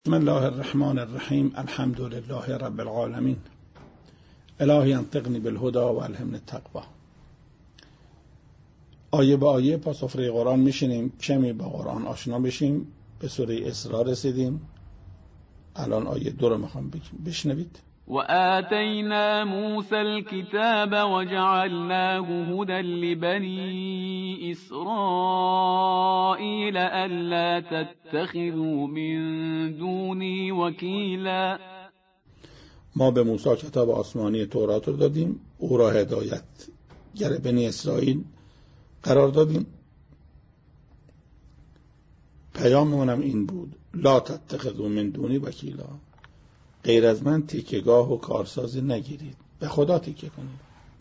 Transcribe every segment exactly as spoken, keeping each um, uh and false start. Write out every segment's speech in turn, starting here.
بسم الله الرحمن الرحیم. الحمد لله رب العالمین. الهی انطقنی بالهدى و الهمنی التقوی. آیه به آیه پا سفره قرآن میشینیم، کمی با قرآن آشنا بشیم. به سوره اسراء رسیدیم. الان آیه دو رو میخوام بشنوید. و آتینا موسی الكتاب و جعلناه هدى لبنی اسرائیل الا تتخذوا من دونی وکیلا. ما به موسی کتاب آسمانی تورات رو دادیم، او را هدایت گر بنی اسرائیل قرار دادیم. پیاممونم این بود: لا تتخذوا من دونی وکیلا، غیر از من تکیه‌گاه و کارسازی نگیرید، به خدا تکیه کنید.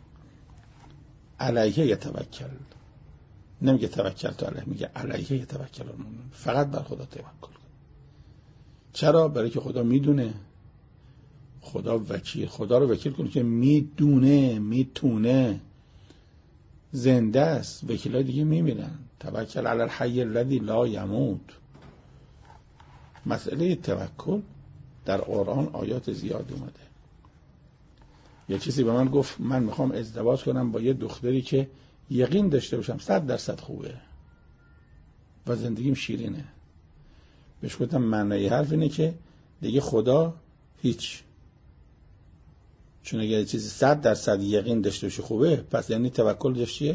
علیه یتوکل، نمیگه توکل تو علیه، میگه علیه یتوکل المؤمنون، فقط بر خدا توکل کن. چرا؟ برای که خدا میدونه. خدا وکیل، خدا رو وکیل کنه که میدونه، میتونه، زنده است. وکیلای دیگه میمیرن. توکل علی الحی الذی لا یموت. مسئله توکل در قرآن آیات زیاد اومده. یه چیزی به من گفت من میخوام ازدواج کنم با یه دختری که یقین داشته باشم صد درصد خوبه و زندگیم شیرینه. بهش گفتم معنی حرف اینه که دیگه خدا هیچ، چون اگه چیزی صد درصد یقین داشته باشه خوبه، پس یعنی توکل داشتیه.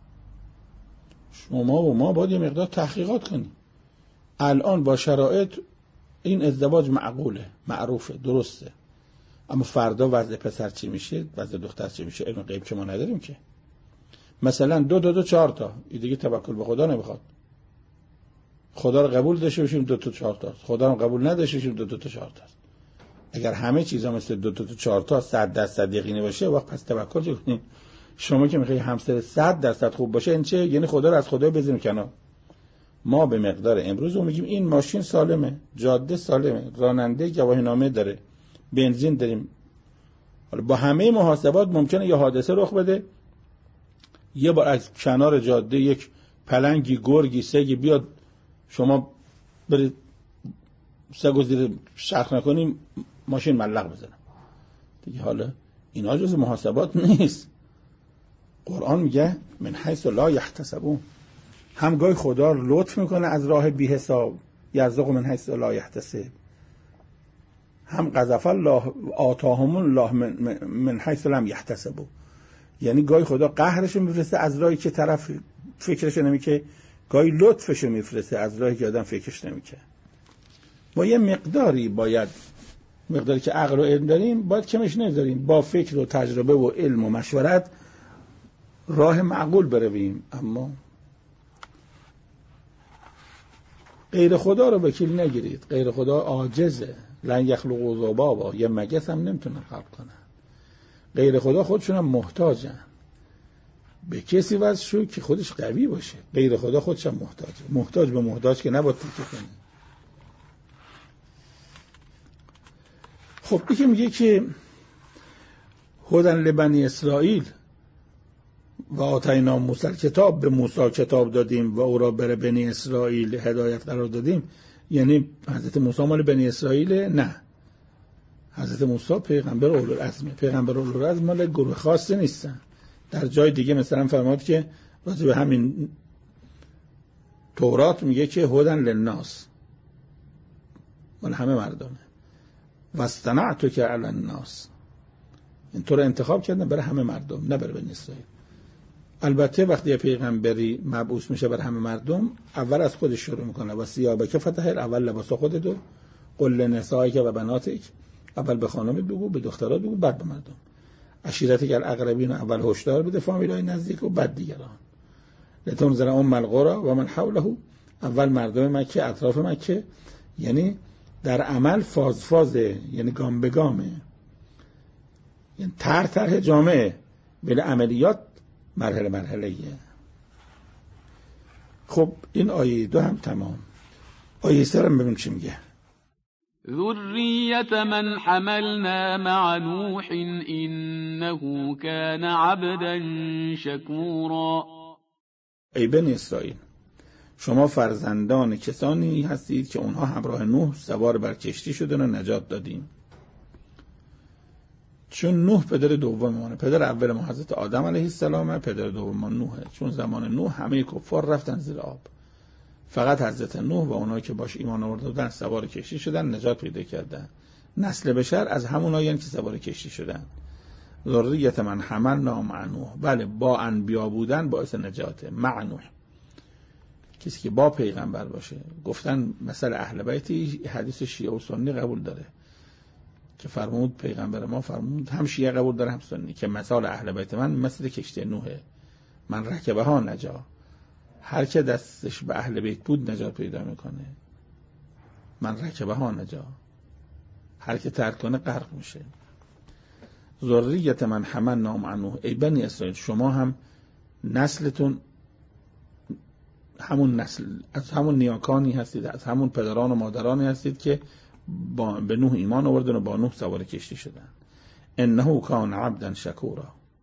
شما و ما باید یه مقدار تحقیقات کنیم. الان با شرایط این ازدواج معقوله، معروفه، درسته، اما فردا وضع پسر چی میشه، وضع دختر چی میشه، علم غیب که ما نداریم که. مثلا دو دو دو چهار تا، این دیگه توکل به خدا نمیخواد. خدا رو قبول داشته باشیم دو تا چهار تا، خدا رو قبول نداشته باشیم دو دو تا چهار تا. اگر همه چیزا مثل دو تا چهار تا صد درصد یقینی باشه، وقت پس توکل کنین. شما که میخوای همسر صد درصد خوب باشه، این چه؟ یعنی خدا رو از خدا بزنیم کنار. ما به مقدار امروز رو میگیم این ماشین سالمه، جاده سالمه، راننده گواهینامه داره، بنزین داریم. حالا با همه محاسبات ممکنه یه حادثه رخ بده، یه بار از کنار جاده یک پلنگی، گرگی، سگی بیاد، شما برید سگو زیر شرخ نکنیم، ماشین ملق بزنه دیگه. حالا اینا جز محاسبات نیست. قرآن میگه من حیث لا یحتسبون. هم گاهی خدا لطف میکنه از راه بی حساب، یرزق من حیث لا یحتسب. هم قذف الله آتاهم الله من, من حیث لم یحتسبوا. یعنی گاهی خدا قهرش میفرسته از راهی که طرف فکرش نمیکنه، گاهی لطفش میفرسته از راهی که آدم فکرش نمیکنه. ما یه مقداری باید، مقداری که عقل و علم داریم باید کمش نذاریم، با فکر و تجربه و علم و مشورت راه معقول برویم. اما غیر خدا رو وکیل نگیرید. غیر خدا عاجزه. لن یخلقوا ذبابا، یه مگس هم نمیتونن خلق کنن. غیر خدا خودشون هم محتاجن. به کسی واسه شو که خودش قوی باشه. غیر خدا خودش هم محتاجه. محتاج به محتاج که نباید تکیه کنه. خب این که میگه که هدی لبنی اسرائیل و آتینا موسی کتاب، به موسی کتاب دادیم و او را بر بنی اسرائیل هدایت قرار دادیم. یعنی حضرت موسی مال بنی اسرائیل؟ نه، حضرت موسی پیغمبر اولوالعزم. پیغمبر اولوالعزم مال گروه خاصی نیستن. در جای دیگه مثلا فرمود که راجع به همین تورات میگه که هدی للناس، مال همه مردمه. و اصطنعتک علی الناس، این تو رو انتخاب کردن برای همه مردم، نه برای بنی اسرائیل. البته وقتی پیغمبری مبعوث میشه بر همه مردم، اول از خودش شروع میکنه. و ثیابک فطهر، اول لباس خودت رو، قل لنسائک و بناتک، اول به خانمت بگو، به دخترات بگو، بعد به مردم. عشیرتک الاقربین، اول هشدار بده فامیلای نزدیک و بعد دیگران. لتنذر ام القری و من حوله، اول مردم مکه، اطراف مکه. یعنی در عمل فاز فازه، یعنی گام به گامه، یعنی طرح طرح جامعه، بله عملیات مرحله مرحله. خب این آیه دو هم تمام. آیه سه هم ببین چی میگه. ذریة من حملنا مع نوح انه كان عبدا شکورا. ای بنی اسرائیل، شما فرزندان کسانی هستید که اونها همراه نوح سوار بر کشتی شدن و نجات دادیم. چون نوح پدر دوم ما، پدر اول ما حضرت آدم علیه السلام، پدر دوم ما نوحه. چون زمان نوح همه کفار رفتن زیر آب، فقط حضرت نوح و اونایی که باش ایمان آورده بودن سوار کشتی شدن، نجات پیدا کردن. نسل بشر از همونایی که سوار کشتی شدن. ذریت من حملنا مع نوح. بله، با انبیا بودن باعث نجاته. مع نوح، کسی که با پیغمبر باشه. گفتن مثلا اهل بیتی حدیث شیعه و سنی قبول داره که فرمود پیغمبر ما فرمود، هم شیعه قبول داره هم سنی، که مثال اهل بیت من مثل کشتی نوحه. من رکبه ها نجا، هر که دستش به اهل بیت بود نجات پیدا میکنه. من رکبه ها نجا، هر که ترک کنه غرق میشه. ذریت من حملنا مع نوح. ای بنی اسرائیل، شما هم نسلتون همون نسل، از همون نیاکانی هستید، از همون پدران و مادرانی هستید که با به نوح ایمان آوردن و با نوح سوار کشتی شدن. انه کان عبدا شکورا.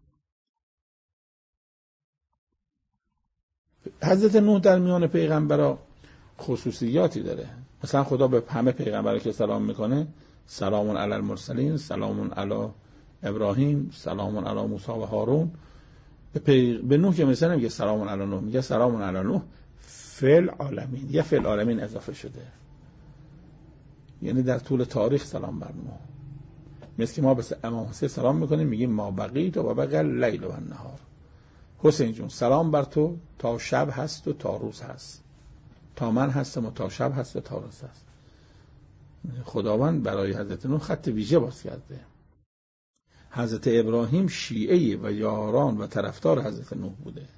حضرت نوح در میان پیغمبرا خصوصیاتی داره. مثلا خدا به همه پیغمبرا که سلام میکنه، سلام علی المرسلین، سلام علی ابراهیم، سلام علی موسی و هارون. به, پی... به نوح که مثلا میگه سلام علی نوح، میگه سلام علی نوح فی العالمین. یه فی العالمین اضافه شده، یعنی در طول تاریخ سلام بر نوح. مثل که ما به امام حسین سلام میکنیم، میگیم ما بقیت و بقل لیل و نهار. حسین جون سلام بر تو تا شب هست و تا روز هست، تا من هستم و تا شب هست و تا روز هست. خداوند برای حضرت نوح خط ویژه باز کرده. حضرت ابراهیم شیعه و یاران و طرفدار حضرت نوح بوده.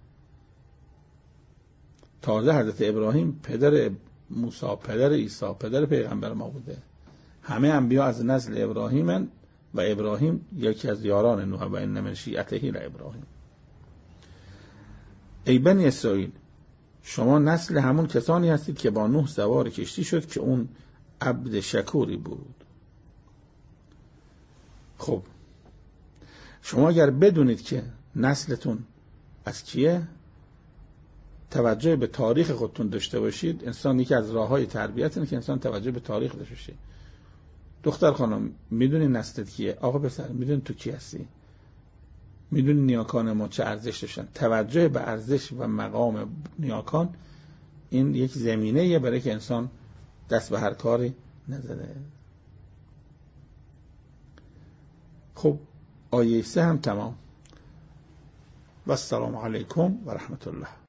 تازه حضرت ابراهیم پدر موسی، پدر عیسی، پدر پیغمبر ما بوده. همه انبیا از نسل ابراهیمن و ابراهیم یکی از یاران نوح و ان من شیعته لابراهیم. ای بنی اسرائیل، شما نسل همون کسانی هستید که با نوح سوار کشتی شد که اون عبد شکوری بود. خب شما اگر بدونید که نسلتون از کیه، توجه به تاریخ خودتون داشته باشید. انسان یکی از راههای تربیت اینه که انسان توجه به تاریخ داشته باشه. دختر خانم میدونی نسلت کیه؟ آقا پسر میدونی تو کی هستی؟ میدونی نیاکان ما چه ارزش داشتن؟ توجه به ارزش و مقام نیاکان این یک زمینه برای که انسان دست به هر کاری نزده. خب آیه سه هم تمام. و السلام علیکم و رحمت الله.